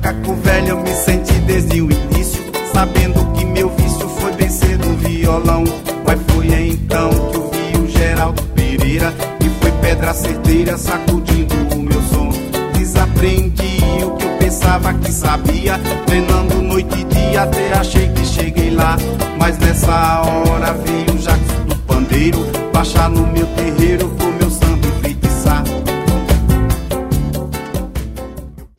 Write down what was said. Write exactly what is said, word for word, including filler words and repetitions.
macaco velho eu me senti desde o início, sabendo que meu vício foi vencer do violão. Mas foi então que eu vi o Geraldo Pereira, e foi pedra certeira sacudindo o meu som. Desaprendi o que eu pensava que sabia, treinando noite e dia até achei que cheguei lá. Mas nessa hora veio o Jackson do pandeiro baixar no meu